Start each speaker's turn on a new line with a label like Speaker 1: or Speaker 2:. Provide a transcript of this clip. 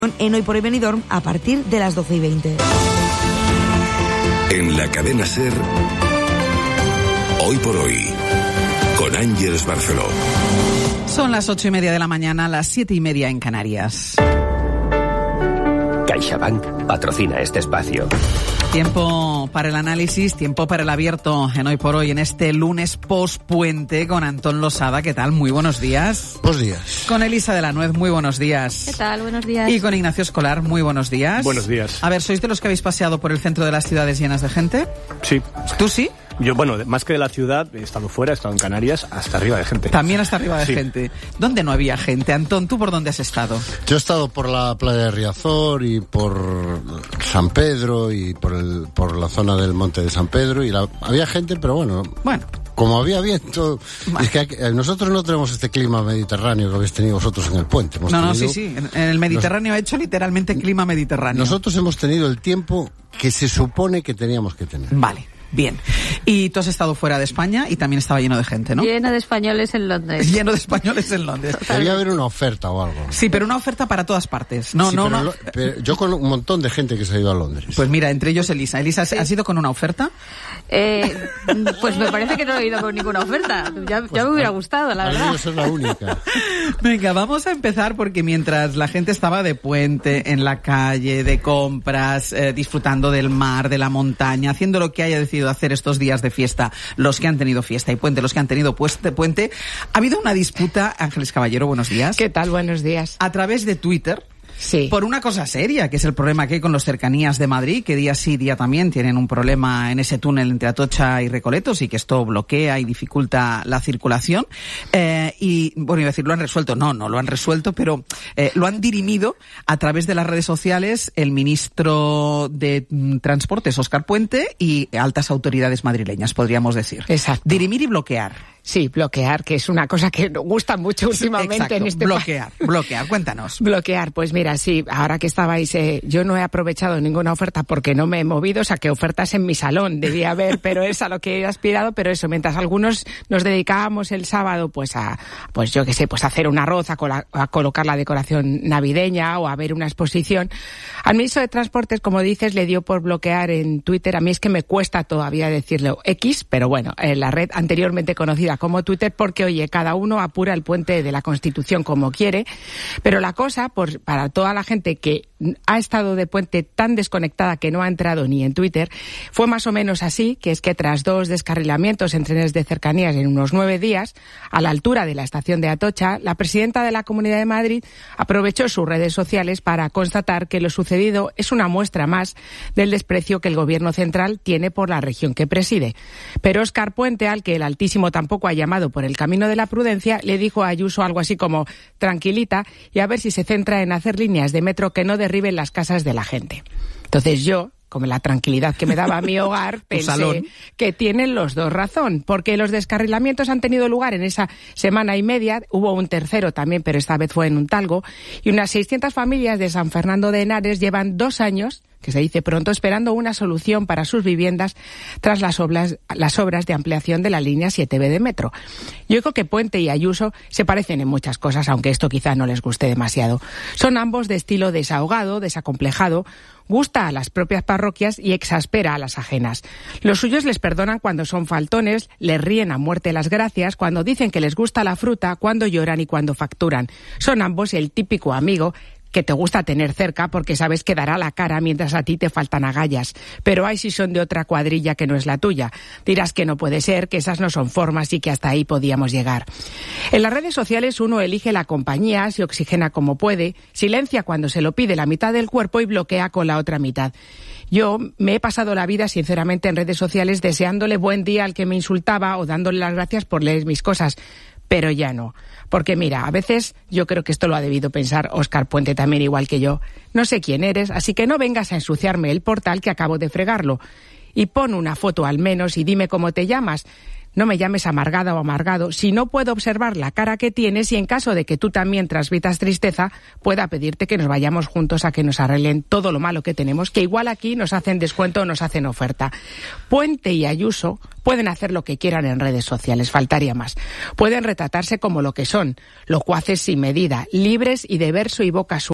Speaker 1: En Hoy por Hoy Benidorm a partir de las 12:20.
Speaker 2: En la cadena SER, Hoy por Hoy, con Ángeles Barceló.
Speaker 3: Son las 8:30 de la mañana, las 7:30 en Canarias.
Speaker 4: CaixaBank patrocina este espacio.
Speaker 3: Tiempo para el análisis, tiempo para el abierto en Hoy por Hoy, en este lunes post-puente con Antón Losada. ¿Qué tal? Muy buenos días.
Speaker 5: Buenos días.
Speaker 3: Con Elisa de la Nuez, muy buenos días.
Speaker 6: ¿Qué tal? Buenos días.
Speaker 3: Y con Ignacio Escolar, muy buenos días.
Speaker 7: Buenos días.
Speaker 3: A ver, ¿sois de los que habéis paseado por el centro de las ciudades llenas de gente?
Speaker 7: Sí.
Speaker 3: ¿Tú sí?
Speaker 7: Yo, bueno, más que de la ciudad, he estado fuera, he estado en Canarias, hasta arriba de gente.
Speaker 3: También hasta arriba de
Speaker 7: Sí.
Speaker 3: gente. ¿Dónde no había gente? Antón, ¿tú por dónde has estado?
Speaker 5: Yo he estado por la playa de Riazor y por San Pedro y por la zona del Monte de San Pedro y había gente, pero bueno, como había viento, es que nosotros no tenemos este clima mediterráneo que habéis tenido vosotros en el puente.
Speaker 3: Sí. En el Mediterráneo ha hecho literalmente clima mediterráneo.
Speaker 5: Nosotros hemos tenido el tiempo que se supone que teníamos que tener.
Speaker 3: Vale. Bien. Y tú has estado fuera de España y también estaba lleno de gente, ¿no?
Speaker 6: Lleno de españoles en Londres.
Speaker 3: Lleno de españoles en Londres.
Speaker 5: Debería haber una oferta o algo.
Speaker 3: Sí, pero una oferta para todas partes.
Speaker 5: Sí, pero yo con un montón de gente que se ha ido a Londres.
Speaker 3: Pues mira, entre ellos Elisa. Elisa, ¿has ido con una oferta?
Speaker 6: Pues me parece que no he ido con ninguna oferta. Ya me hubiera gustado, la verdad.
Speaker 5: Yo soy la única.
Speaker 3: Venga, vamos a empezar porque mientras la gente estaba de puente, en la calle, de compras, disfrutando del mar, de la montaña, haciendo lo que haya decidido hacer estos días de fiesta, los que han tenido fiesta y puente, los que han tenido puente, ha habido una disputa, Ángeles Caballero, buenos días.
Speaker 8: ¿Qué tal? Buenos días.
Speaker 3: A través de Twitter.
Speaker 8: Sí.
Speaker 3: Por una cosa seria, que es el problema que hay con los cercanías de Madrid, que día sí, día también tienen un problema en ese túnel entre Atocha y Recoletos y que esto bloquea y dificulta la circulación. Y, bueno, iba a decir, ¿lo han resuelto? No lo han resuelto, pero lo han dirimido a través de las redes sociales el ministro de Transportes, Óscar Puente, y altas autoridades madrileñas, podríamos decir.
Speaker 8: Exacto.
Speaker 3: Dirimir y bloquear.
Speaker 8: Sí, bloquear, que es una cosa que nos gusta mucho últimamente.
Speaker 3: Exacto,
Speaker 8: en este
Speaker 3: bloquear, cuéntanos.
Speaker 8: Bloquear, pues mira, sí, ahora que estabais, yo no he aprovechado ninguna oferta porque no me he movido, o sea, que ofertas en mi salón debía haber, pero es a lo que he aspirado, pero eso, mientras algunos nos dedicábamos el sábado, pues a hacer un arroz, a colocar la decoración navideña o a ver una exposición, al ministro de Transportes, como dices, le dio por bloquear en Twitter. A mí es que me cuesta todavía decirlo X, pero bueno, la red anteriormente conocida como Twitter, porque oye, cada uno apura el puente de la Constitución como quiere, pero la cosa, para toda la gente que ha estado de puente tan desconectada que no ha entrado ni en Twitter, fue más o menos así, que es que tras 2 descarrilamientos en trenes de cercanías en unos 9 días, a la altura de la estación de Atocha, la presidenta de la Comunidad de Madrid aprovechó sus redes sociales para constatar que lo sucedido es una muestra más del desprecio que el gobierno central tiene por la región que preside. Pero Óscar Puente, al que el Altísimo tampoco ha llamado por el camino de la prudencia, le dijo a Ayuso algo así como tranquilita y a ver si se centra en hacer líneas de metro que no derriben las casas de la gente. Entonces yo, como la tranquilidad que me daba mi hogar, pensé que tienen los dos razón, porque los descarrilamientos han tenido lugar en esa semana y media, hubo un tercero también, pero esta vez fue en un talgo, y unas 600 familias de San Fernando de Henares llevan 2 años, que se dice pronto, esperando una solución para sus viviendas tras las obras de ampliación de la línea 7B de metro. Yo creo que Puente y Ayuso se parecen en muchas cosas, aunque esto quizá no les guste demasiado. Son ambos de estilo desahogado, desacomplejado, gusta a las propias parroquias y exaspera a las ajenas. Los suyos les perdonan cuando son faltones, les ríen a muerte las gracias, cuando dicen que les gusta la fruta, cuando lloran y cuando facturan. Son ambos el típico amigo que te gusta tener cerca porque sabes que dará la cara mientras a ti te faltan agallas. Pero hay si son de otra cuadrilla que no es la tuya. Dirás que no puede ser, que esas no son formas y que hasta ahí podíamos llegar. En las redes sociales uno elige la compañía, se oxigena como puede, silencia cuando se lo pide la mitad del cuerpo y bloquea con la otra mitad. Yo me he pasado la vida, sinceramente, en redes sociales deseándole buen día al que me insultaba o dándole las gracias por leer mis cosas. Pero ya no. Porque mira, a veces yo creo que esto lo ha debido pensar Óscar Puente también igual que yo. No sé quién eres, así que no vengas a ensuciarme el portal que acabo de fregarlo. Y pon una foto al menos y dime cómo te llamas. No me llames amargada o amargado si no puedo observar la cara que tienes y en caso de que tú también transmitas tristeza, pueda pedirte que nos vayamos juntos a que nos arreglen todo lo malo que tenemos, que igual aquí nos hacen descuento o nos hacen oferta. Puente y Ayuso pueden hacer lo que quieran en redes sociales, faltaría más. Pueden retratarse como lo que son, locuaces sin medida, libres y de verso y boca suelta.